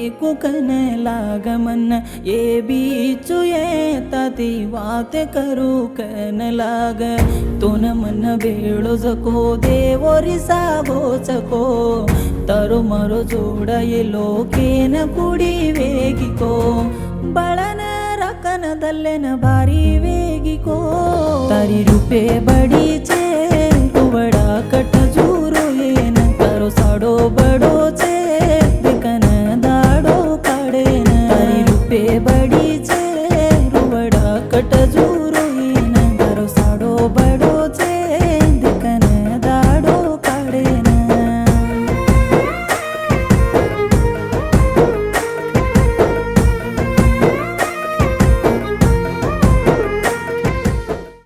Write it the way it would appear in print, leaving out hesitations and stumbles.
कुकन लाग मन ये बीचु ये ताती वात करू कन लाग तोन मन बेळो जको देवोरी साबो चको तरो मरो जोड ये लोकेन कुडी वेगिको बळन रकन दल्लेन भारी वेगिको तारी रूपे बडीचे कुवडा कट